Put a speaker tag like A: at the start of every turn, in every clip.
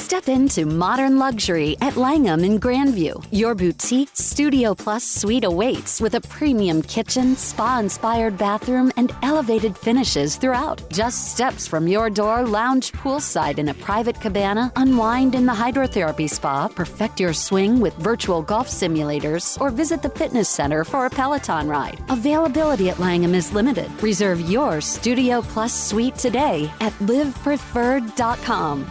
A: Step into modern luxury at Langham in Grandview. Your boutique Studio Plus suite awaits with a premium kitchen, spa-inspired bathroom, and elevated finishes throughout. Just steps from your door, lounge poolside in a private cabana, unwind in the hydrotherapy spa, perfect your swing with virtual golf simulators, or visit the fitness center for a Peloton ride. Availability at Langham is limited. Reserve your Studio Plus suite today at livepreferred.com.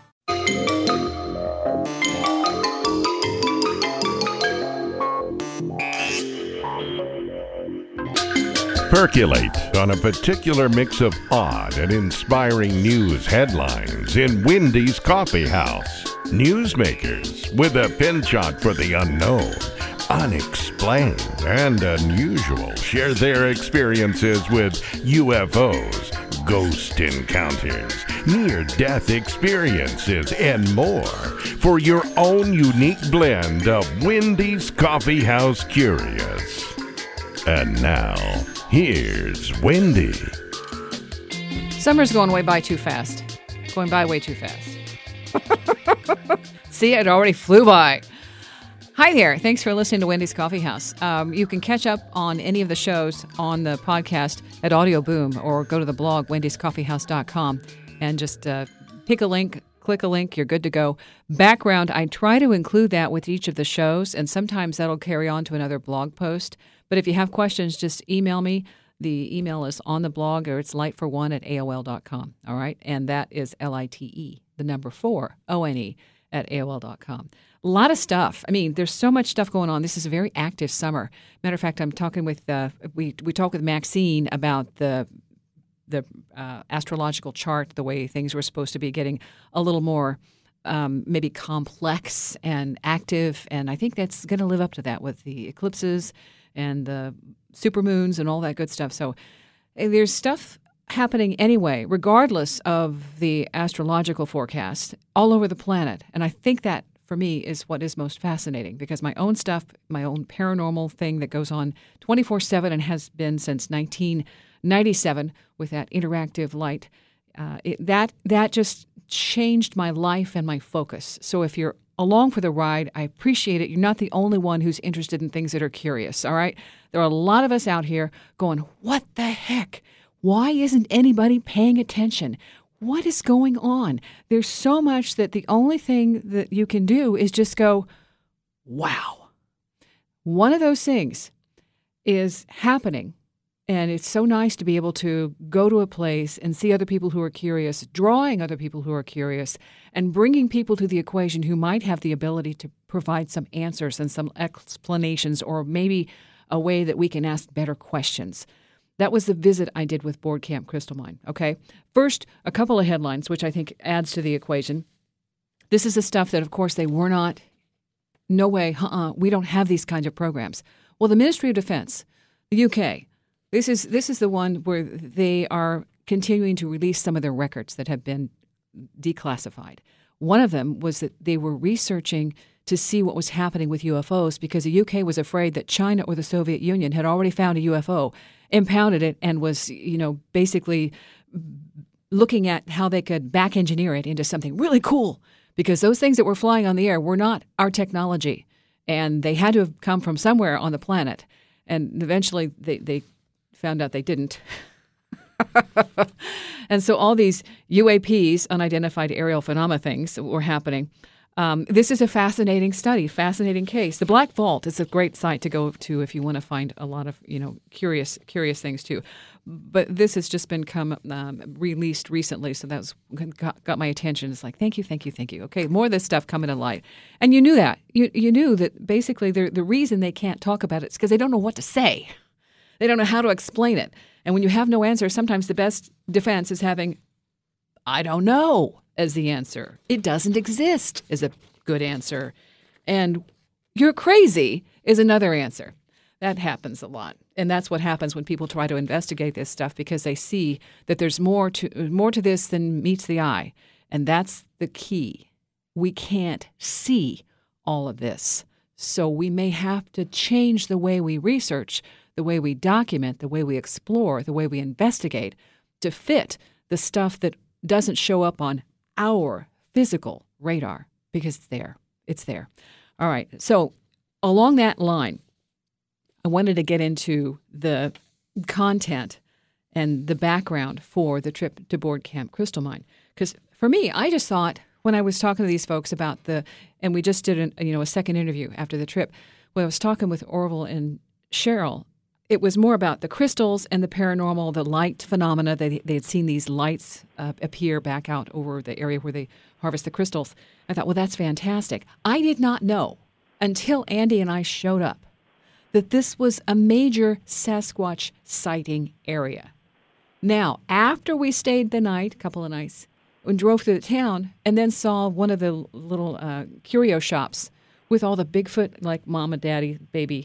B: Percolate on a particular mix of odd and inspiring news headlines in Wendy's Coffee House. Newsmakers with a penchant for the unknown, unexplained, and unusual share their experiences with UFOs, ghost encounters, near-death experiences, and more for your own unique blend of Wendy's Coffee House Curious. And now, here's Wendy.
C: Summer's going way by too fast. Going by way too fast. See, it already flew by. Hi there. Thanks for listening to Wendy's Coffee House. You can catch up on any of the shows on the podcast at Audio Boom, or go to the blog, wendyscoffeehouse.com, and just pick a link, click a link, you're good to go. Background, I try to include that with each of the shows, and sometimes that'll carry on to another blog post. But if you have questions, just email me. The email is on the blog, or it's light4one@aol.com. All right? And that is LITE, the number 4, ONE, at AOL.com. A lot of stuff. I mean, there's so much stuff going on. This is a very active summer. Matter of fact, I'm talking with, we talked with Maxine about the astrological chart, the way things were supposed to be getting a little more maybe complex and active. And I think that's going to live up to that with the eclipses and the supermoons and all that good stuff. So there's stuff happening anyway, regardless of the astrological forecast, all over the planet. And I think that, for me, is what is most fascinating, because my own stuff, my own paranormal thing that goes on 24/7 and has been since 1997 with that interactive light, that just changed my life and my focus. So if you're along for the ride, I appreciate it. You're not the only one who's interested in things that are curious, all right? There are a lot of us out here going, what the heck? Why isn't anybody paying attention? What is going on? There's so much that the only thing that you can do is just go, wow. One of those things is happening, and it's so nice to be able to go to a place and see other people who are curious, drawing other people who are curious, and bringing people to the equation who might have the ability to provide some answers and some explanations, or maybe a way that we can ask better questions. That was the visit I did with Board Camp Crystal Mine, okay? First, a couple of headlines, which I think adds to the equation. This is the stuff that, of course, they were not, no way, we don't have these kinds of programs. Well, the Ministry of Defense, the UK, this is the one where they are continuing to release some of their records that have been declassified. One of them was that they were researching to see what was happening with UFOs, because the UK was afraid that China or the Soviet Union had already found a UFO, impounded it, and was, basically looking at how they could back engineer it into something really cool, because those things that were flying on the air were not our technology, and they had to have come from somewhere on the planet. And eventually they found out they didn't. And so all these UAPs, unidentified aerial phenomena things, were happening. This is a fascinating study, fascinating case. The Black Vault is a great site to go to if you want to find a lot of, curious things too. But this has just been released recently, so that's got my attention. It's like, thank you. Okay, more of this stuff coming to light. And you knew that. You knew that basically the reason they can't talk about it is because they don't know what to say. They don't know how to explain it. And when you have no answer, sometimes the best defense is having, I don't know, as the answer. It doesn't exist is a good answer. And you're crazy is another answer. That happens a lot. And that's what happens when people try to investigate this stuff, because they see that there's more to this than meets the eye. And that's the key. We can't see all of this. So we may have to change the way we research, the way we document, the way we explore, the way we investigate to fit the stuff that doesn't show up on our physical radar because it's there. It's there. All right. So along that line, I wanted to get into the content and the background for the trip to Board Camp Crystal Mine. Because for me, I just thought when I was talking to these folks about and we just did a second interview after the trip, when I was talking with Orville and Cheryl, it was more about the crystals and the paranormal, the light phenomena. They had seen these lights appear back out over the area where they harvest the crystals. I thought, well, that's fantastic. I did not know until Andy and I showed up that this was a major Sasquatch sighting area. Now, after we stayed the night, a couple of nights, and drove through the town and then saw one of the little curio shops with all the Bigfoot, like mama, daddy, baby,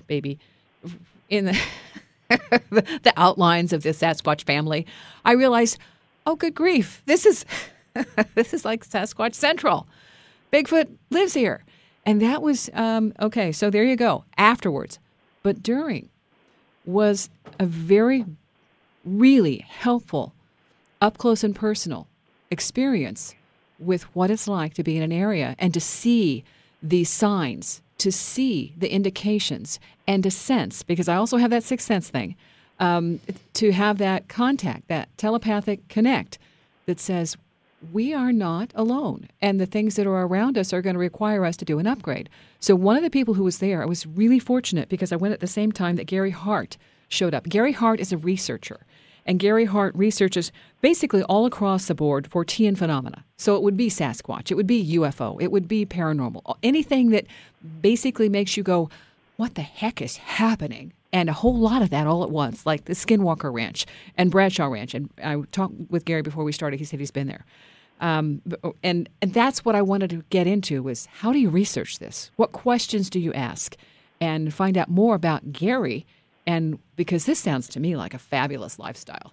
C: in the the outlines of the Sasquatch family, I realized, oh, good grief, this is like Sasquatch Central. Bigfoot lives here. And that was, okay, so there you go, afterwards. But during was a very, really helpful, up close and personal experience with what it's like to be in an area and to see the signs, to see the indications, and to sense, because I also have that sixth sense thing, to have that contact, that telepathic connect that says, we are not alone, and the things that are around us are going to require us to do an upgrade. So one of the people who was there, I was really fortunate because I went at the same time that Gary Hart showed up. Gary Hart is a researcher, and Gary Hart researches basically all across the board for Tian phenomena. So it would be Sasquatch, it would be UFO, it would be paranormal, anything that basically makes you go, what the heck is happening? And a whole lot of that all at once, like the Skinwalker Ranch and Bradshaw Ranch. And I talked with Gary before we started. He said he's been there. And that's what I wanted to get into was how do you research this? What questions do you ask? And find out more about Gary, and because this sounds to me like a fabulous lifestyle.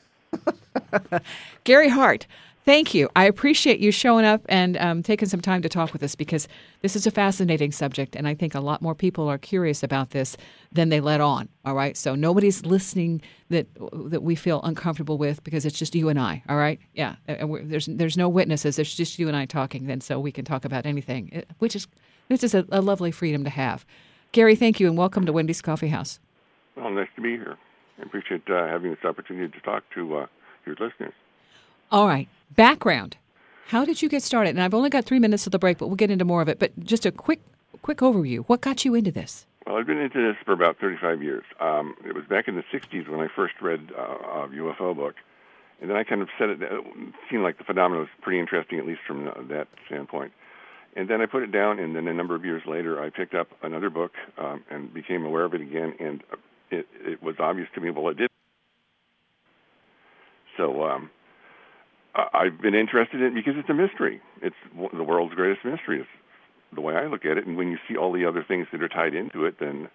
C: Gary Hart, thank you. I appreciate you showing up and taking some time to talk with us because this is a fascinating subject, and I think a lot more people are curious about this than they let on, all right? So nobody's listening that we feel uncomfortable with because it's just you and I, all right? Yeah, there's no witnesses. It's just you and I talking, then so we can talk about anything, which is a lovely freedom to have. Gary, thank you, and welcome to Wendy's Coffee House.
D: Well, nice to be here. I appreciate having this opportunity to talk to your listeners.
C: All right. Background. How did you get started? And I've only got 3 minutes to the break, but we'll get into more of it. But just a quick overview. What got you into this?
D: Well, I've been into this for about 35 years. It was back in the 60s when I first read a UFO book. And then I kind of it seemed like the phenomenon was pretty interesting, at least from that standpoint. And then I put it down, and then a number of years later, I picked up another book and became aware of it again, and it was obvious to me, well, it did. So I've been interested in it because it's a mystery. It's the world's greatest mystery, is the way I look at it. And when you see all the other things that are tied into it, then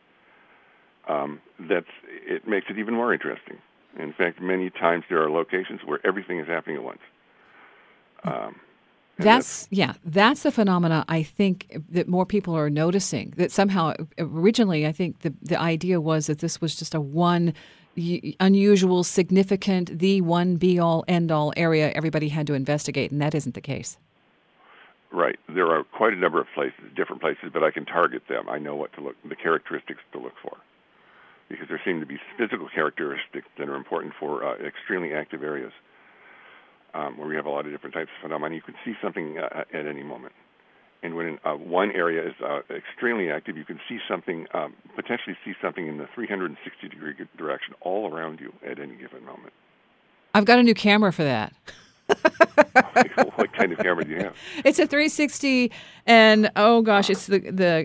D: it makes it even more interesting. In fact, many times there are locations where everything is happening at once. That's
C: the phenomena I think that more people are noticing. That somehow, originally, I think the idea was that this was just a one unusual, significant, the one be-all, end-all area everybody had to investigate, and that isn't the case.
D: Right. There are quite a number of places, different places, but I can target them. I know the characteristics to look for, because there seem to be physical characteristics that are important for extremely active areas. Where we have a lot of different types of phenomena. You can see something at any moment. And when one area is extremely active, you can see something, potentially see something in the 360-degree direction all around you at any given moment.
C: I've got a new camera for that.
D: What kind of camera do you have?
C: It's a 360, and oh gosh, it's the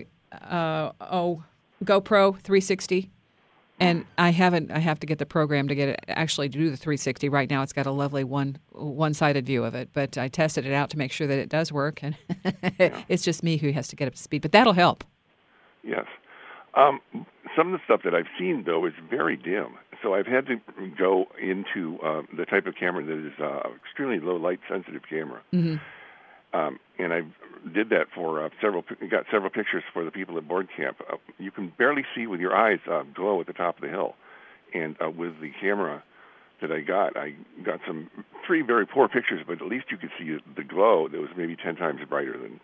C: GoPro 360. And I have to get the program to get it actually to do the 360. Right now it's got a lovely one-sided view of it, but I tested it out to make sure that it does work, and it's just me who has to get up to speed. But that'll help. Yes.
D: Some of the stuff that I've seen, though, is very dim. So I've had to go into the type of camera that is extremely low light sensitive camera. Mm-hmm. And I did that for got several pictures for the people at Board Camp. You can barely see with your eyes glow at the top of the hill. And with the camera, that I got some three very poor pictures, but at least you could see the glow that was maybe 10 times brighter than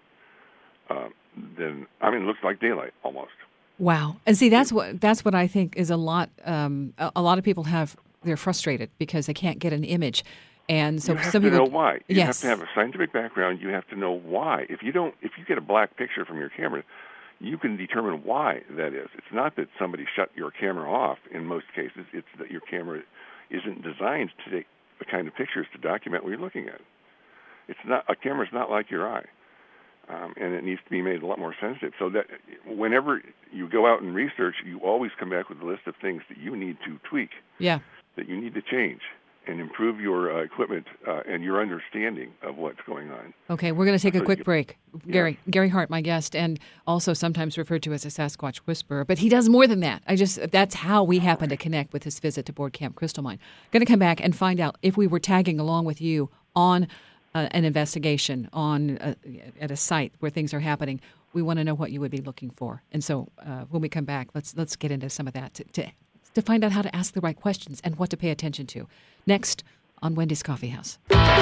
D: it looks like daylight almost.
C: Wow. And see, that's what I think is a lot of people they're frustrated because they can't get an image. And so
D: you have
C: some
D: to
C: people
D: know why. You
C: yes.
D: have to have a scientific background. You have to know why. If you get a black picture from your camera, you can determine why that is. It's not that somebody shut your camera off in most cases. It's that your camera isn't designed to take the kind of pictures to document what you're looking at. A camera's not like your eye. And it needs to be made a lot more sensitive. So that whenever you go out and research, you always come back with a list of things that you need to tweak,
C: that
D: you need to change and improve your equipment and your understanding of what's going on.
C: Okay, we're going to take a quick break.
D: Yeah.
C: Gary Hart, my guest, and also sometimes referred to as a Sasquatch whisperer, but he does more than that. That's how we happen to connect with his visit to Board Camp Crystal Mine. Going to come back and find out if we were tagging along with you on an investigation at a site where things are happening. We want to know what you would be looking for. And so when we come back, let's get into some of that to find out how to ask the right questions and what to pay attention to. Next on Wendy's Coffee House.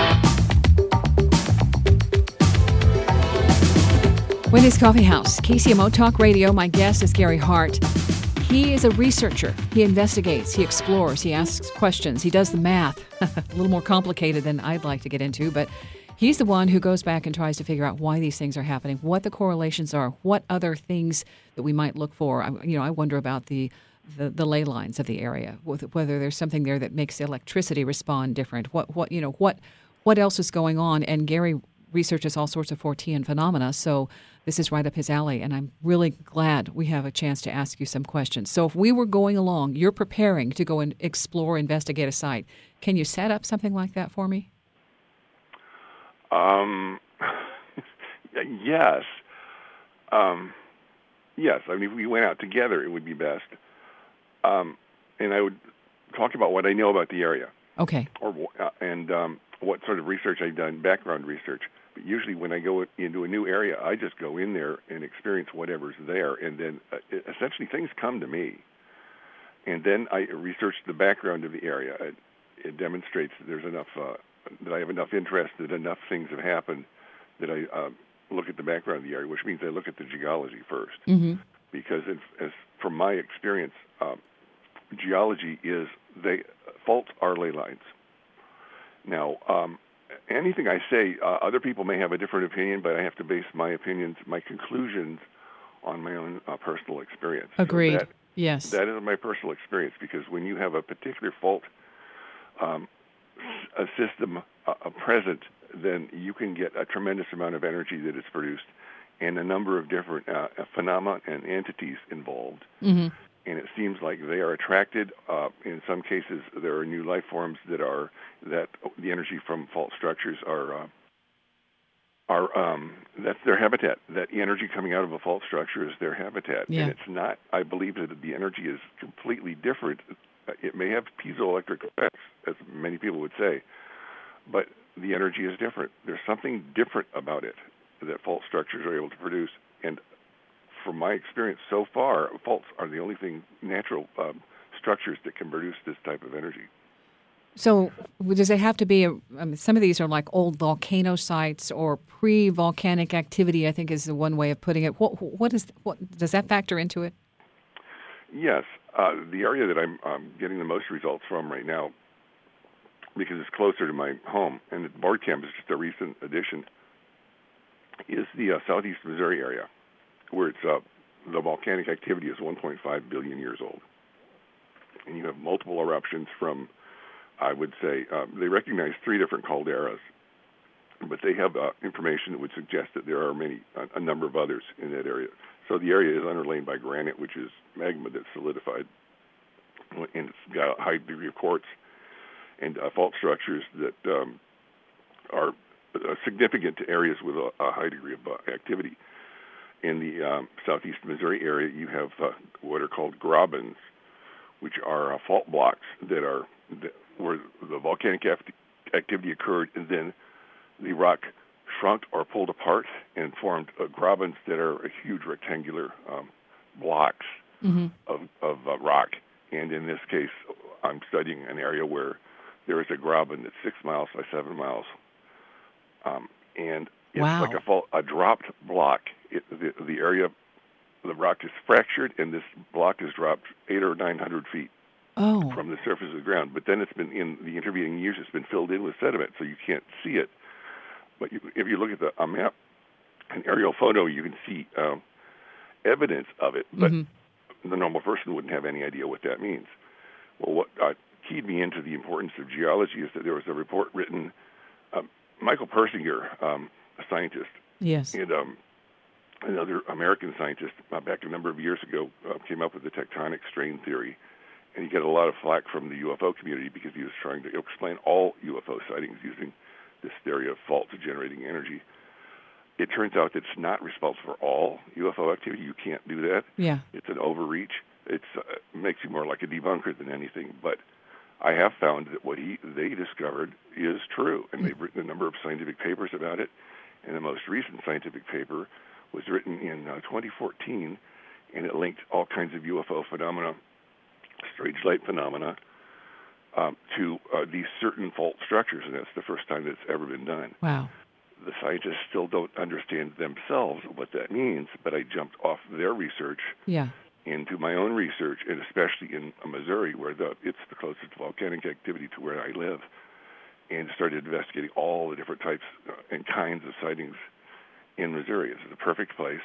C: Wendy's Coffee House, KCMO Talk Radio. My guest is Gary Hart. He is a researcher. He investigates, he explores, he asks questions, he does the math. A little more complicated than I'd like to get into, but he's the one who goes back and tries to figure out why these things are happening, what the correlations are, what other things that we might look for. I wonder about the ley lines of the area, whether there's something there that makes the electricity respond different. What else is going on? And Gary researches all sorts of Fortean phenomena, so this is right up his alley, and I'm really glad we have a chance to ask you some questions. So if we were going along, you're preparing to go and explore, investigate a site. Can you set up something like that for me?
D: Yes. Yes. I mean, if we went out together, it would be best. And I would talk about what I know about the area.
C: Okay.
D: And what sort of research I've done, background research. But usually when I go into a new area, I just go in there and experience whatever's there. And then essentially things come to me. And then I research the background of the area. It demonstrates that there's enough, that I have enough interest, that enough things have happened, that I look at the background of the area, which means I look at the geology first.
C: Mm-hmm.
D: Because from my experience, geology is faults are ley lines. Now, anything I say, other people may have a different opinion, but I have to base my conclusions on my own personal experience.
C: Agreed.
D: So
C: yes.
D: That is my personal experience, because when you have a particular fault, a system present, then you can get a tremendous amount of energy that is produced and a number of different phenomena and entities involved.
C: Mm-hmm.
D: And it seems like they are attracted. In some cases, there are new life forms that the energy from fault structures that's their habitat. That energy coming out of a fault structure is their habitat.
C: Yeah.
D: And it's not. I believe that the energy is completely different. It may have piezoelectric effects, as many people would say, but the energy is different. There's something different about it that fault structures are able to produce. And from my experience so far, faults are the only natural structures that can produce this type of energy.
C: So does it have to be, some of these are like old volcano sites or pre-volcanic activity, I think is the one way of putting it. What does that factor into it?
D: Yes. The area that I'm getting the most results from right now, because it's closer to my home, and the Board Camp is just a recent addition, is the southeast Missouri area, where it's the volcanic activity is 1.5 billion years old. And you have multiple eruptions from, I would say, they recognize 3 different calderas, but they have information that would suggest that there are a number of others in that area. So the area is underlain by granite, which is magma that's solidified, and it's got a high degree of quartz and fault structures that are significant to areas with a high degree of activity. In the southeast Missouri area, you have what are called grabens, which are fault blocks where the volcanic activity occurred, and then the rock shrunk or pulled apart and formed grabens that are huge rectangular blocks of rock. And in this case, I'm studying an area where there is a graben that's 6 miles by 7 miles, and it's
C: Wow.
D: like a dropped block. The area, the rock is fractured, and this block is dropped 800 or 900 feet
C: Oh.
D: from the surface of the ground. But then it's been, in the intervening years, it's been filled in with sediment, so you can't see it. But if you look at a map, an aerial photo, you can see evidence of it, but the normal person wouldn't have any idea what that means. Well, what keyed me into the importance of geology is that there was a report written, Michael Persinger, a scientist,
C: Yes.
D: and another American scientist back a number of years ago came up with the tectonic strain theory, and he got a lot of flack from the UFO community because he was trying to explain all UFO sightings using this theory of faults generating energy. It turns out that it's not responsible for all UFO activity. You can't do that.
C: Yeah.
D: It's an overreach. It makes you more like a debunker than anything. But I have found that what they discovered is true, and they've written a number of scientific papers about it. And the most recent scientific paper was written in 2014, and it linked all kinds of UFO phenomena, strange light phenomena, to these certain fault structures, and that's the first time that's ever been done.
C: Wow.
D: The scientists still don't understand themselves what that means, but I jumped off their research
C: Yeah.
D: into my own research, and especially in Missouri, where it's the closest volcanic activity to where I live, and started investigating all the different types and kinds of sightings in Missouri. It's the perfect place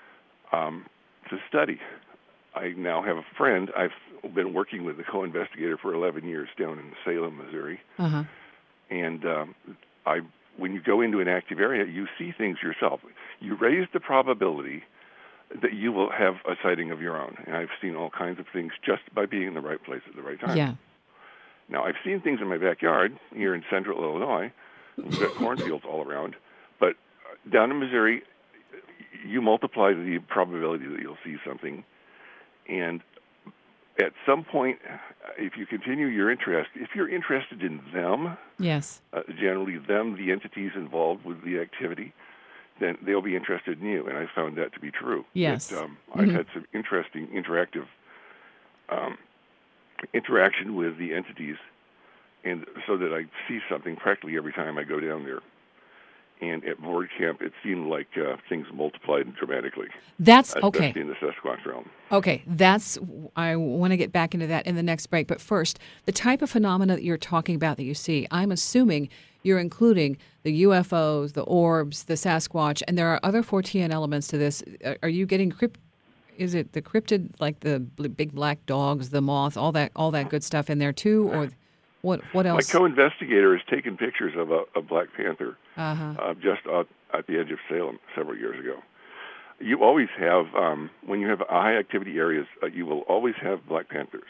D: to study. I now have a friend. I've been working with the co-investigator for 11 years down in Salem, Missouri, and when you go into an active area, you see things yourself. You raise the probability that you will have a sighting of your own. And I've seen all kinds of things just by being in the right place at the right time.
C: Yeah.
D: Now, I've seen things in my backyard here in central Illinois. We've got cornfields all around. But down in Missouri, you multiply the probability that you'll see something. And at some point, if you continue your interest, if you're interested in them,
C: Yes.
D: generally them, the entities involved with the activity, then they'll be interested in you. And I found that to be true.
C: Yes.
D: That, I've had some interesting interactive interaction with the entities, and so that I see something practically every time I go down there. And at board camp, it seemed like things multiplied dramatically.
C: That's okay.
D: Especially in the Sasquatch realm.
C: Okay, I want to get back into that in the next break. But first, the type of phenomena that you're talking about that you see, I'm assuming you're including the UFOs, the orbs, the Sasquatch, and there are other Fortean elements to this. Are you getting is it the cryptid, like the big black dogs, the moth, all that good stuff in there too, or what else?
D: My co-investigator has taken pictures of a black panther just at the edge of Salem several years ago. You always have, when you have high-activity areas, you will always have black panthers.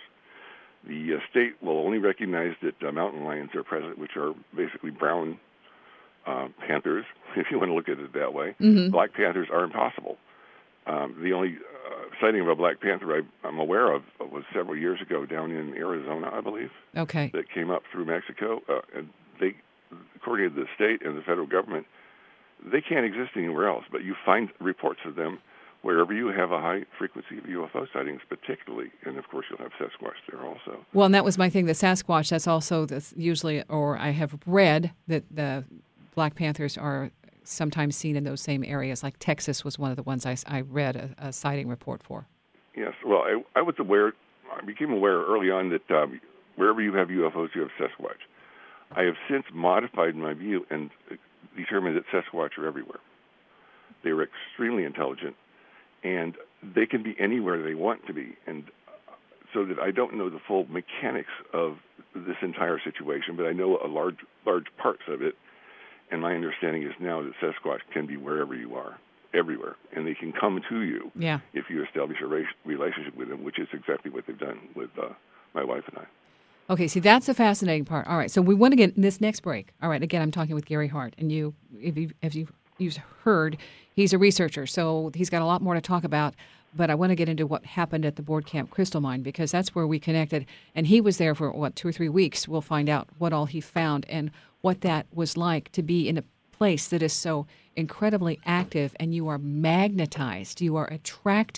D: The state will only recognize that mountain lions are present, which are basically brown panthers, if you want to look at it that way. Black panthers are impossible. The only sighting of a black panther I'm aware of was several years ago down in Arizona, I believe.
C: Okay.
D: That came up through Mexico, and they, according to the state and the federal government, they can't exist anywhere else. But you find reports of them wherever you have a high frequency of UFO sightings, particularly, and of course you'll have Sasquatch there also.
C: Well, and that was my thing. The Sasquatch. That's also usually, or I have read that the Black Panthers are sometimes seen in those same areas. Like Texas was one of the ones I read a sighting report for.
D: Yes. Well, I was aware. I became aware early on that wherever you have UFOs, you have Sasquatch. I have since modified my view and determined that Sasquatch are everywhere. They are extremely intelligent, and they can be anywhere they want to be. And so that I don't know the full mechanics of this entire situation, but I know a large parts of it. And my understanding is now that Sasquatch can be wherever you are, everywhere, and they can come to you if you establish a relationship with them, which is exactly what they've done with my wife and I.
C: Okay, see, that's the fascinating part. All right, so we want to get in this next break. All right, again, I'm talking with Gary Hart, and if you've heard, he's a researcher, so he's got a lot more to talk about. But I want to get into what happened at the board camp Crystal Mine, because that's where we connected. And he was there for, 2 or 3 weeks. We'll find out what all he found and what that was like to be in a place that is so incredibly active, and you are magnetized. You are attracting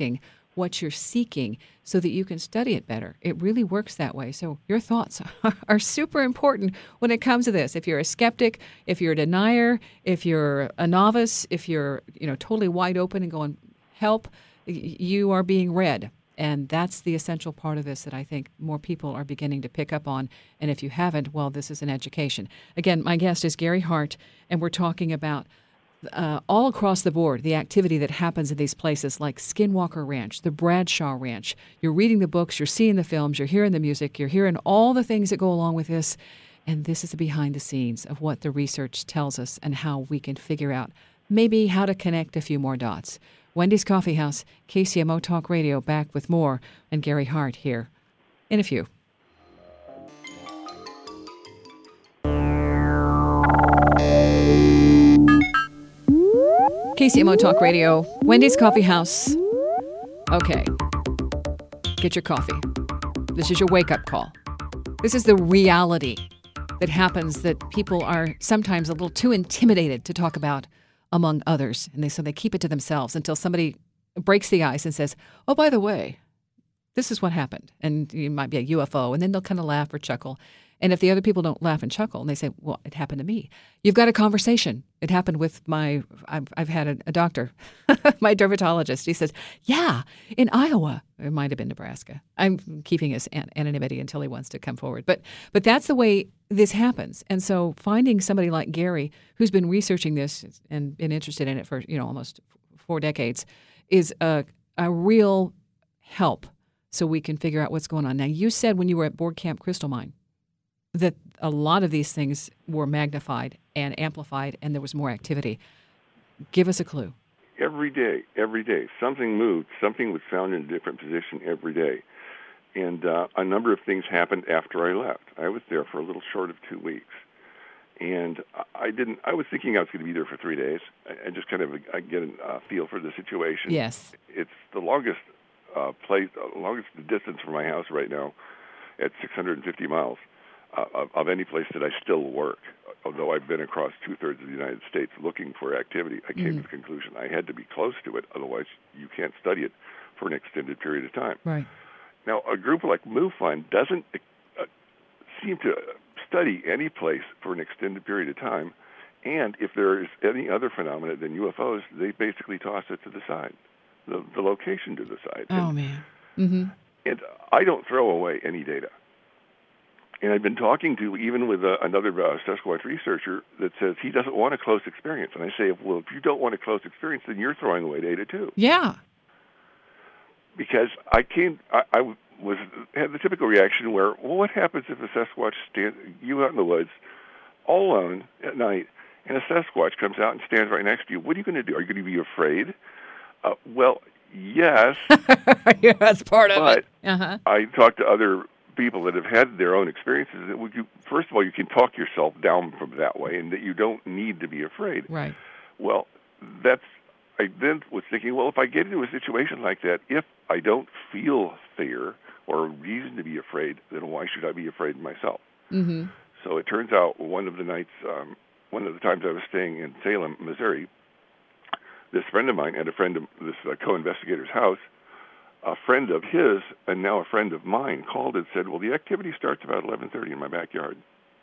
C: what you're seeking so that you can study it better. It really works that way. So your thoughts are super important when it comes to this. If you're a skeptic, if you're a denier, if you're a novice, if you're totally wide open and going, help, you are being read. And that's the essential part of this that I think more people are beginning to pick up on. And if you haven't, well, this is an education. Again, my guest is Gary Hart, and we're talking about all across the board, the activity that happens in these places like Skinwalker Ranch, the Bradshaw Ranch. You're reading the books, you're seeing the films, you're hearing the music, you're hearing all the things that go along with this. And this is the behind the scenes of what the research tells us and how we can figure out maybe how to connect a few more dots. Wendy's Coffee House, KCMO Talk Radio, back with more, and Gary Hart here in a few. KCMO Talk Radio, Wendy's Coffee House. Okay, get your coffee. This is your wake-up call. This is the reality that happens that people are sometimes a little too intimidated to talk about among others. And so they keep it to themselves until somebody breaks the ice and says, oh, by the way, this is what happened. And it might be a UFO. And then they'll kind of laugh or chuckle. And if the other people don't laugh and chuckle and they say, well, it happened to me, you've got a conversation. It happened with I've had a doctor, my dermatologist. He says, yeah, in Iowa. It might have been Nebraska. I'm keeping his anonymity until he wants to come forward. But that's the way this happens. And so finding somebody like Gary, who's been researching this and been interested in it for, almost 4 decades, is a real help so we can figure out what's going on. Now, you said when you were at Board Camp Crystal Mine that a lot of these things were magnified and amplified and there was more activity. Give us a clue.
D: Every day, something moved. Something was found in a different position every day. And a number of things happened after I left. I was there for a little short of 2 weeks. And I was thinking I was going to be there for 3 days. I just kind of get a feel for the situation.
C: Yes.
D: It's the longest longest distance from my house right now at 650 miles. Of any place that I still work, although I've been across 2/3 of the United States looking for activity, I came to the conclusion I had to be close to it, otherwise you can't study it for an extended period of time.
C: Right.
D: Now, a group like MUFON doesn't seem to study any place for an extended period of time, and if there is any other phenomena than UFOs, they basically toss it to the side, the location to the side.
C: Oh, man. Mm-hmm.
D: And I don't throw away any data. And I've been talking to even with another Sasquatch researcher that says he doesn't want a close experience. And I say, well, if you don't want a close experience, then you're throwing away data too.
C: Yeah.
D: Because I had the typical reaction where, well, what happens if a Sasquatch you out in the woods, all alone at night, and a Sasquatch comes out and stands right next to you? What are you going to do? Are you going to be afraid? Well, yes.
C: Yeah, that's part of it.
D: But I talked to other people that have had their own experiences. First of all, you can talk yourself down from that way, and that you don't need to be afraid.
C: Right.
D: Well, I then was thinking, well, if I get into a situation like that, if I don't feel fear or a reason to be afraid, then why should I be afraid myself? Mm-hmm. So it turns out one of the times I was staying in Salem, Missouri, this friend of mine at a friend of this co-investigator's house, a friend of his and now a friend of mine called and said, well, the activity starts about 11:30 in my backyard.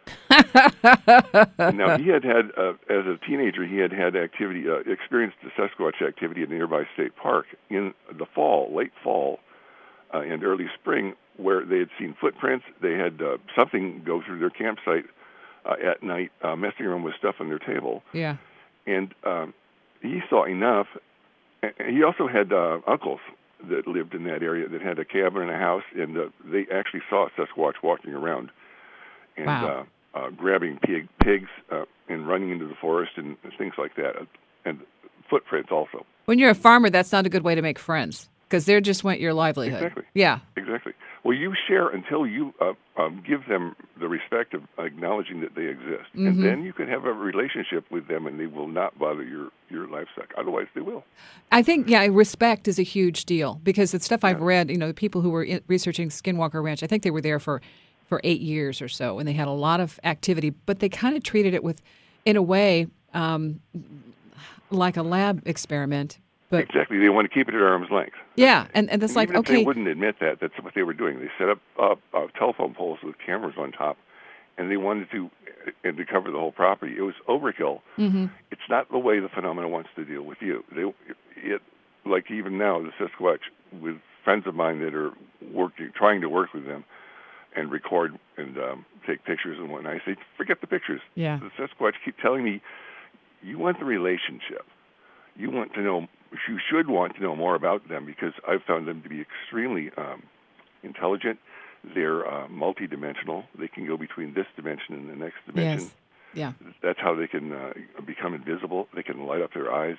D: Now, he had as a teenager, he had activity, experienced the Sasquatch activity at a nearby state park in the fall, late fall, and early spring, where they had seen footprints. They had something go through their campsite at night, messing around with stuff on their table.
C: Yeah.
D: And he saw enough. He also had uncles that lived in that area that had a cabin and a house, and they actually saw Sasquatch walking around and grabbing pigs and running into the forest and things like that, and footprints also.
C: When you're a farmer, that's not a good way to make friends, because they're just want your livelihood.
D: Exactly.
C: Yeah.
D: Exactly. Well, you share until you give them the respect of acknowledging that they exist, and then you can have a relationship with them, and they will not bother your livestock. Otherwise, they will.
C: I think, respect is a huge deal, because the stuff I've read, the people who were researching Skinwalker Ranch, I think they were there for 8 years or so, and they had a lot of activity, but they kind of treated it in a way, like a lab experiment, But
D: exactly, they want to keep it at arm's length.
C: yeah, and that's like,
D: even if
C: okay.
D: they wouldn't admit that, that's what they were doing. They set up telephone poles with cameras on top, and they wanted to cover the whole property. It was overkill.
C: Mm-hmm.
D: It's not the way the phenomena wants to deal with you. Like even now, the Sasquatch, with friends of mine that are trying to work with them and record and take pictures and whatnot. I say, forget the pictures.
C: Yeah.
D: The Sasquatch keep telling me, you want the relationship. You want to know. You should want to know more about them because I've found them to be extremely intelligent. They're multidimensional. They can go between this dimension and the next dimension.
C: Yes. Yeah.
D: That's how they can become invisible. They can light up their eyes.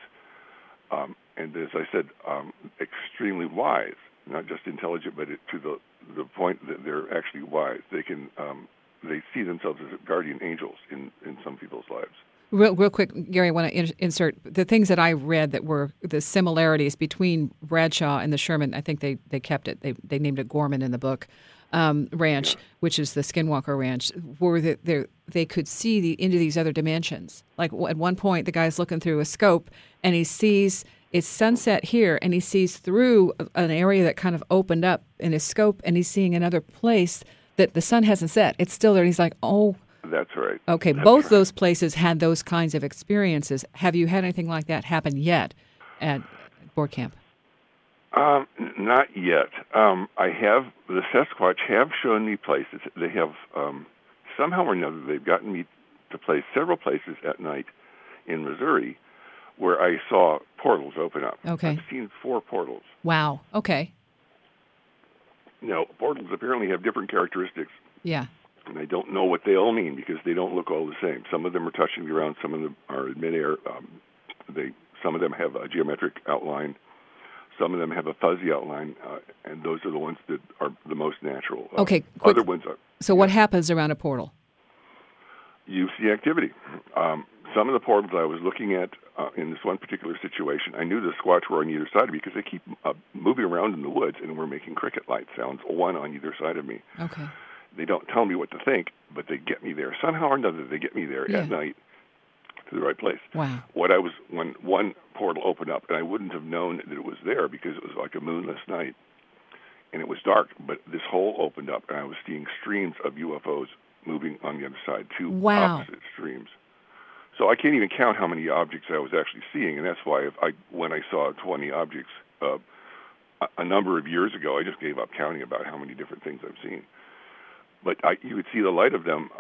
D: And as I said, extremely wise. Not just intelligent, but to the point that they're actually wise. They can they see themselves as guardian angels in some people's lives.
C: Real quick, Gary, I want to insert the things that I read that were the similarities between Bradshaw and the Sherman. I think they kept it. They named it Gorman in the book. Ranch, which is the Skinwalker Ranch, were that they could see into these other dimensions. Like at one point, the guy's looking through a scope and he sees it's sunset here, and he sees through an area that kind of opened up in his scope, and he's seeing another place that the sun hasn't set. It's still there. And he's like, oh.
D: That's right.
C: Okay,
D: That's
C: both
D: right.
C: those places had those kinds of experiences. Have you had anything like that happen yet at Board Camp?
D: Not yet. I have, the Sasquatch have shown me places. They have, somehow or another, they've gotten me to play several places at night in Missouri where I saw portals open up.
C: Okay.
D: I've seen 4 portals.
C: Wow. Okay.
D: Now, portals apparently have different characteristics.
C: Yeah.
D: And I don't know what they all mean because they don't look all the same. Some of them are touching the ground. Some of them are in midair. Some of them have a geometric outline. Some of them have a fuzzy outline, and those are the ones that are the most natural.
C: Okay. Quick.
D: Other ones are.
C: So what happens around a portal?
D: You see activity. Some of the portals I was looking at in this one particular situation, I knew the Squatch were on either side because they keep moving around in the woods and were making cricket light sounds, one on either side of me.
C: Okay.
D: They don't tell me what to think, but they get me there. Somehow or another, they get me there at night to the right place.
C: Wow.
D: When one portal opened up, and I wouldn't have known that it was there because it was like a moonless night, and it was dark, but this hole opened up, and I was seeing streams of UFOs moving on the other side, 2 opposite streams. So I can't even count how many objects I was actually seeing, and that's why when I saw 20 objects a number of years ago, I just gave up counting about how many different things I've seen. But you would see the light of them,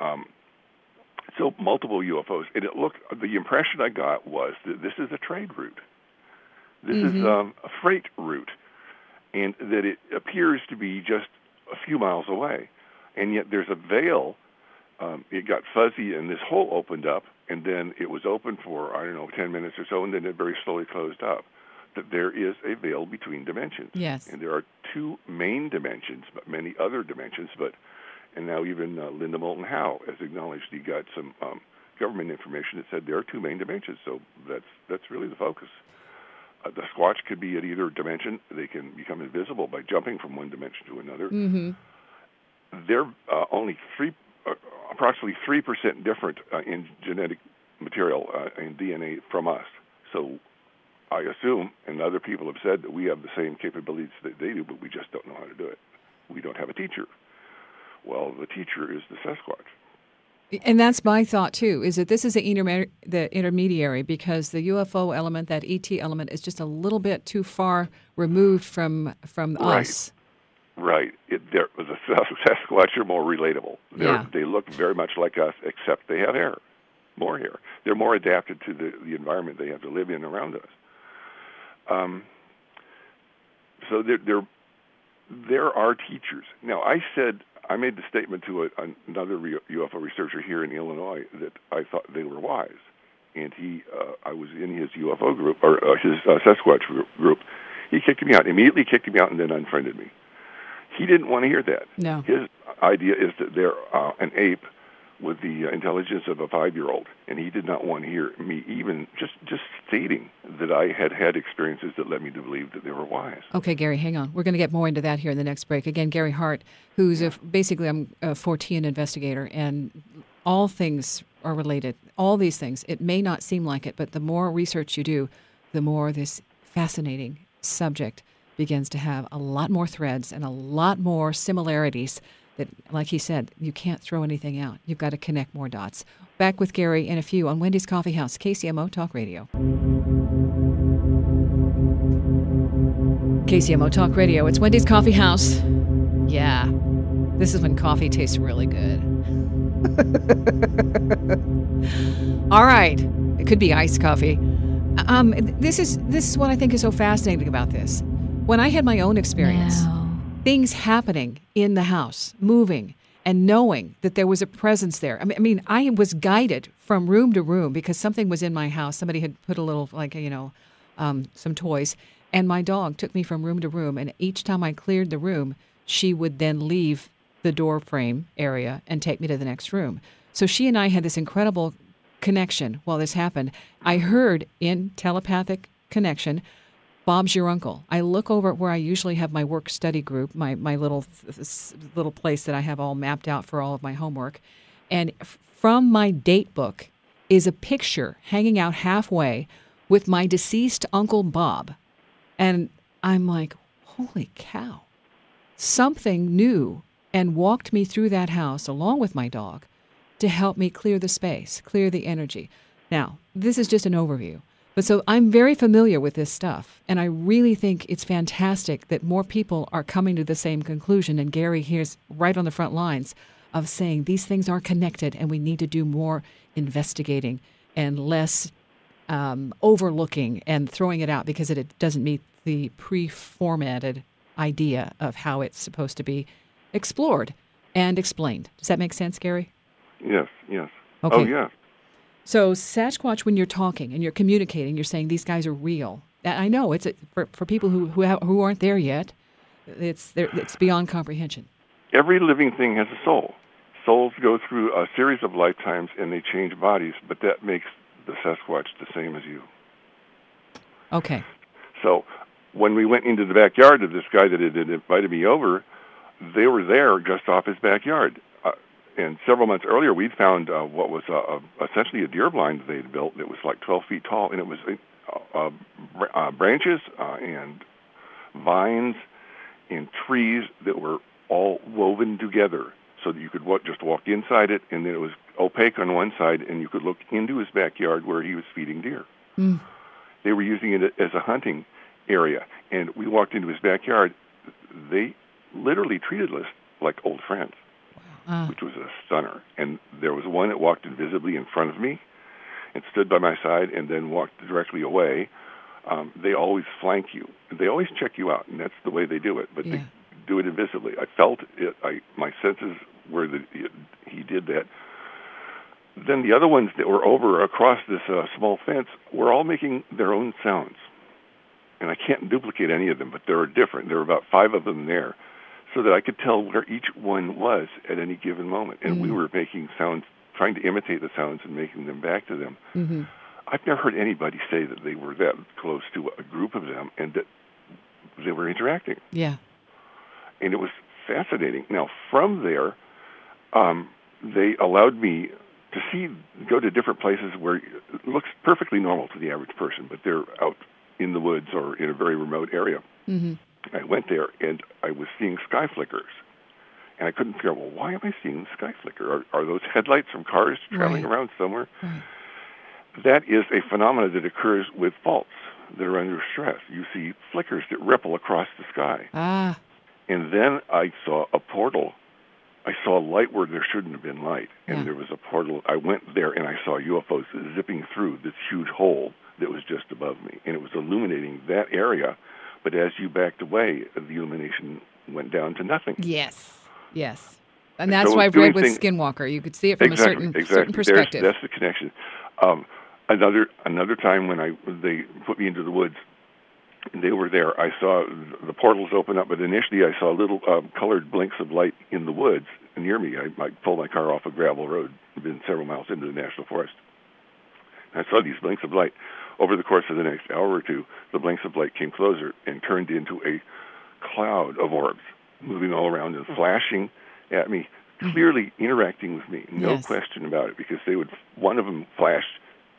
D: so multiple UFOs. And the impression I got was that this is a trade route. This is a freight route, and that it appears to be just a few miles away. And yet there's a veil. It got fuzzy, and this hole opened up, and then it was open for, 10 minutes or so, and then it very slowly closed up. That there is a veil between dimensions.
C: Yes.
D: And there are 2 main dimensions, but many other dimensions, and now even Linda Moulton Howe has acknowledged he got some government information that said there are 2 main dimensions, so that's really the focus. The Squatch could be at either dimension. They can become invisible by jumping from one dimension to another.
C: Mm-hmm.
D: They're only approximately 3% different in genetic material in DNA from us. So I assume, and other people have said, that we have the same capabilities that they do, but we just don't know how to do it. We don't have a teacher. Well, the teacher is the Sasquatch.
C: And that's my thought, too, is that this is the intermediary because the UFO element, that ET element, is just a little bit too far removed from us.
D: Right. The Sasquatch are more relatable. They look very much like us, except they have hair, more hair. They're more adapted to the environment they have to live in around us. So there are teachers. Now, I made the statement to another UFO researcher here in Illinois that I thought they were wise, and I was in his UFO group or his Sasquatch group. He immediately kicked me out, and then unfriended me. He didn't want to hear that. No. His idea is that they're an ape with the intelligence of a 5-year-old, and he did not want to hear me even just stating that I had experiences that led me to believe that they were wise.
C: Okay, Gary, hang on. We're going to get more into that here in the next break. Again, Gary Hart, who's basically I'm a 14 investigator, and all things are related. All these things. It may not seem like it, but the more research you do, the more this fascinating subject begins to have a lot more threads and a lot more similarities that, like he said, you can't throw anything out. You've got to connect more dots. Back with Gary in a few on Wendy's Coffee House, KCMO Talk Radio. KCMO Talk Radio. It's Wendy's Coffee House. Yeah, this is when coffee tastes really good. All right, it could be iced coffee. This is what I think is so fascinating about this. When I had my own experience, things happening in the house, moving, and knowing that there was a presence there. I mean, I was guided from room to room because something was in my house. Somebody had put a little, some toys. And my dog took me from room to room, and each time I cleared the room, she would then leave the door frame area and take me to the next room. So she and I had this incredible connection while this happened. I heard in telepathic connection, Bob's your uncle. I look over at where I usually have my work study group, my little place that I have all mapped out for all of my homework. And from my date book is a picture hanging out halfway with my deceased Uncle Bob. And I'm like, holy cow. Something new and walked me through that house along with my dog to help me clear the space, clear the energy. Now, this is just an overview. But so I'm very familiar with this stuff, and I really think it's fantastic that more people are coming to the same conclusion. And Gary here's right on the front lines of saying these things are connected and we need to do more investigating and less overlooking and throwing it out because it doesn't meet the pre-formatted idea of how it's supposed to be explored and explained. Does that make sense, Gary?
D: Yes.
C: Okay.
D: Oh, yeah.
C: So Sasquatch, when you're talking and you're communicating, you're saying these guys are real. I know it's for people who aren't there yet. It's beyond comprehension.
D: Every living thing has a soul. Souls go through a series of lifetimes and they change bodies, but that makes the Sasquatch the same as you.
C: Okay.
D: So when we went into the backyard of this guy that had invited me over, they were there just off his backyard. And several months earlier, we'd found what was essentially a deer blind they had built. It was like 12 feet tall, and it was branches and vines and trees that were all woven together so that you could just walk inside it, and then it was opaque on one side, and you could look into his backyard where he was feeding deer. Mm. They were using it as a hunting area, and we walked into his backyard. They literally treated us like old friends. Which was a stunner. And there was one that walked invisibly in front of me and stood by my side and then walked directly away. They always flank you. They always check you out, and that's the way they do it. But they do it invisibly. I felt it. My senses were that he did that. Then the other ones that were over across this small fence were all making their own sounds. And I can't duplicate any of them, but they were different. There were about 5 of them there, so that I could tell where each one was at any given moment. And we were making sounds, trying to imitate the sounds and making them back to them. Mm-hmm. I've never heard anybody say that they were that close to a group of them and that they were interacting.
C: Yeah.
D: And it was fascinating. Now, from there, they allowed me to go to different places where it looks perfectly normal to the average person, but they're out in the woods or in a very remote area. Mm-hmm. I went there, and I was seeing sky flickers. And I couldn't figure out, well, why am I seeing the sky flicker? Are those headlights from cars traveling around somewhere? Right. That is a phenomenon that occurs with faults that are under stress. You see flickers that ripple across the sky. Ah. And then I saw a portal. I saw light where there shouldn't have been light. And there was a portal. I went there, and I saw UFOs zipping through this huge hole that was just above me. And it was illuminating that area. But as you backed away, the illumination went down to nothing.
C: Yes. And that's why I've read with Skinwalker. You could see it from a certain perspective.
D: That's the connection. Another time when they put me into the woods, they were there. I saw the portals open up, but initially I saw little colored blinks of light in the woods near me. I pulled my car off a gravel road, been several miles into the national forest. I saw these blinks of light. Over the course of the next hour or two, the blinks of light came closer and turned into a cloud of orbs, moving all around and flashing at me, clearly interacting with me. No question about it, because one of them flashed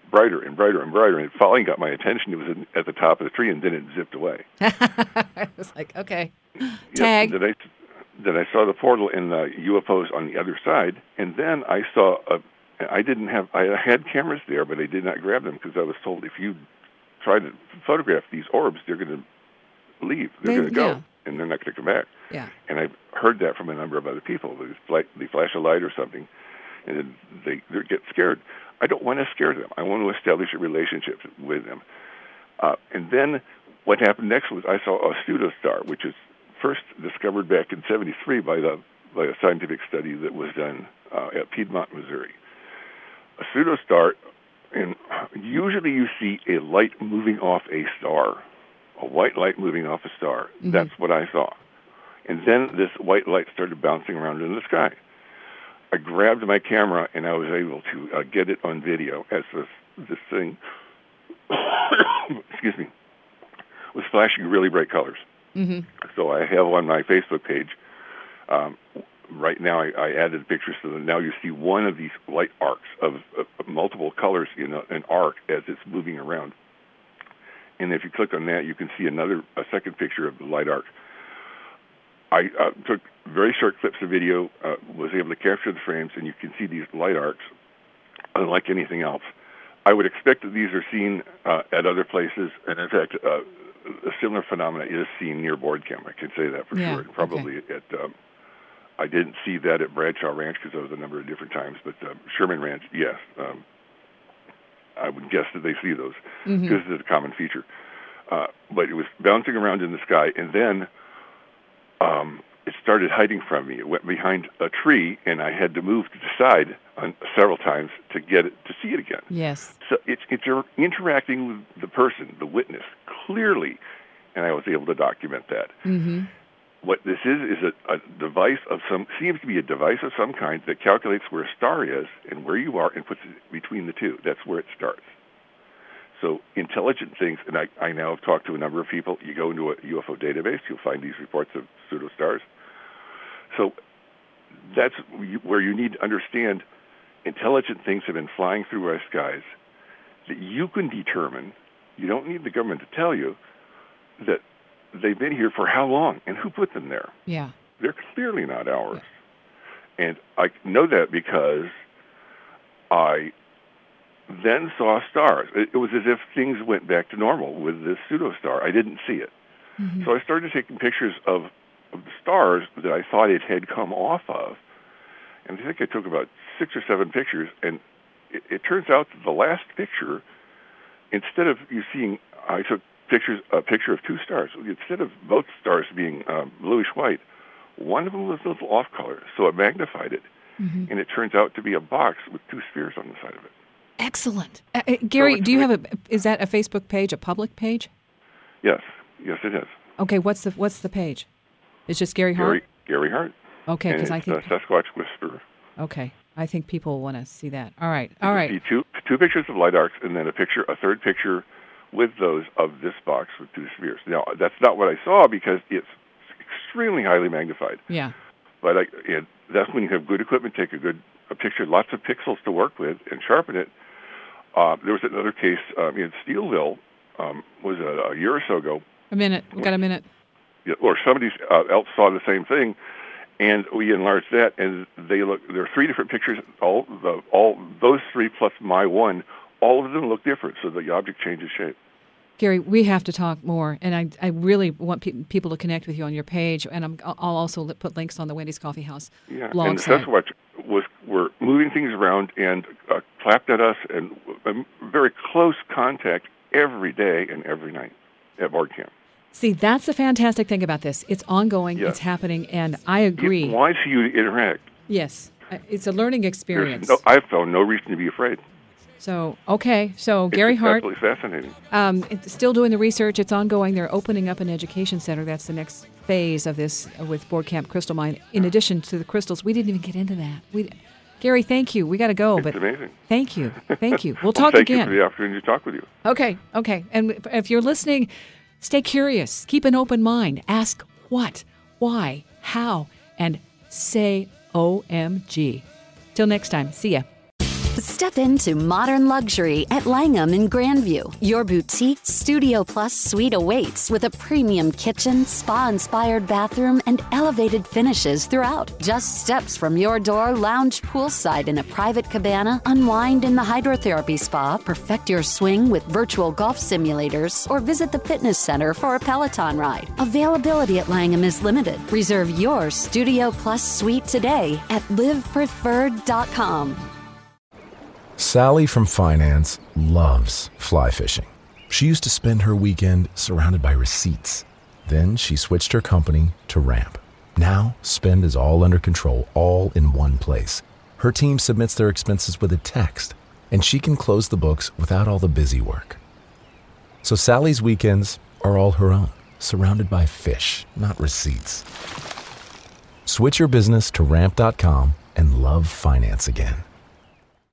D: brighter and brighter and brighter, and it finally got my attention. It was at the top of the tree, and then it zipped away.
C: I was like, okay,
D: tag.
C: Yes,
D: then I saw the portal and the UFOs on the other side, and then I saw I had cameras there, but I did not grab them because I was told if you try to photograph these orbs, they're going to leave. They're going to go,
C: yeah.
D: and they're not going to come back.
C: Yeah.
D: And I've heard that from a number of other people. They flash a light or something, and then they get scared. I don't want to scare them. I want to establish a relationship with them. And then what happened next was I saw a pseudostar, which is first discovered back in '73 by a scientific study that was done at Piedmont, Missouri. A pseudostar, and usually you see a light moving off a star, a white light moving off a star. Mm-hmm. That's what I saw. And then this white light started bouncing around in the sky. I grabbed my camera, and I was able to get it on video as this thing, excuse me, was flashing really bright colors.
C: Mm-hmm.
D: So I have on my Facebook page, right now I added pictures so that now you see one of these light arcs of multiple colors in an arc as it's moving around. And if you click on that, you can see a second picture of the light arc. I took very short clips of video, was able to capture the frames, and you can see these light arcs unlike anything else. I would expect that these are seen at other places, and in fact, a similar phenomena is seen near Board Camp. I can say that for sure. Probably at I didn't see that at Bradshaw Ranch because that was a number of different times, but Sherman Ranch, yes. I would guess that they see those because it's a common feature. But it was bouncing around in the sky, and then it started hiding from me. It went behind a tree, and I had to move to the side several times to get it to see it again.
C: Yes.
D: So it's interacting with the person, the witness, clearly, and I was able to document that.
C: Mm-hmm.
D: What this is a device seems to be a device of some kind that calculates where a star is and where you are and puts it between the two. That's where it starts. So intelligent things, and I now have talked to a number of people. You go into a UFO database, you'll find these reports of pseudostars. So that's where you need to understand intelligent things have been flying through our skies that you can determine. You don't need the government to tell you that they've been here for how long and who put them there.
C: Yeah.
D: They're clearly not ours. Yeah. And I know that because I then saw stars. It was as if things went back to normal with this pseudostar. I didn't see it. Mm-hmm. So I started taking pictures of the stars that I thought it had come off of. And I think I took about 6 or 7 pictures, and it turns out that the last picture, instead of you seeing, I took a picture of 2 stars. Instead of both stars being bluish-white, one of them was a little off-color, so it magnified it, and it turns out to be a box with 2 spheres on the side of it.
C: Excellent. Gary, so do you have is that a Facebook page, a public page?
D: Yes, it is.
C: Okay, what's the page? It's just Gary Hart?
D: Gary Hart.
C: Okay, because I think
D: Sasquatch Whisperer.
C: Okay, I think people want to see that. All right.
D: See two pictures of light arcs, and then a third picture with those of this box with 2 spheres. Now, that's not what I saw because it's extremely highly magnified.
C: Yeah.
D: But that's when you have good equipment, take a picture, lots of pixels to work with, and sharpen it. There was another case in Steelville, was a year or so ago.
C: A minute. We've got a minute.
D: Or somebody else saw the same thing, and we enlarged that, and there are 3 different pictures, all those 3 plus my one, all of them look different, so the object changes shape.
C: Gary, we have to talk more, and I really want people to connect with you on your page, and I'll also put links on the Wendy's Coffee House blog
D: and the
C: site.
D: Sasquatch were moving things around and clapped at us, and very close contact every day and every night at Board Camp.
C: See, that's the fantastic thing about this. It's ongoing, It's happening, and I agree.
D: It wants you to interact.
C: Yes. It's a learning experience.
D: I've found no reason to be afraid.
C: So, okay. So, Gary Hart.
D: It's absolutely
C: fascinating. It's still doing the research. It's ongoing. They're opening up an education center. That's the next phase of this with Board Camp Crystal Mine. In addition to the crystals, we didn't even get into that. Gary, thank you. We got to go.
D: It's amazing.
C: Thank you. We'll talk again.
D: Thank you for the opportunity to talk with you.
C: Okay. And if you're listening, stay curious. Keep an open mind. Ask what, why, how, and say OMG. Till next time. See ya.
A: Step into modern luxury at Langham in Grandview. Your boutique Studio Plus suite awaits with a premium kitchen, spa-inspired bathroom, and elevated finishes throughout. Just steps from your door, lounge poolside in a private cabana, unwind in the hydrotherapy spa, perfect your swing with virtual golf simulators, or visit the fitness center for a Peloton ride. Availability at Langham is limited. Reserve your Studio Plus suite today at livepreferred.com.
E: Sally from finance loves fly fishing. She used to spend her weekend surrounded by receipts. Then she switched her company to Ramp. Now, spend is all under control, all in one place. Her team submits their expenses with a text, and she can close the books without all the busy work. So Sally's weekends are all her own, surrounded by fish, not receipts. Switch your business to Ramp.com and love finance again.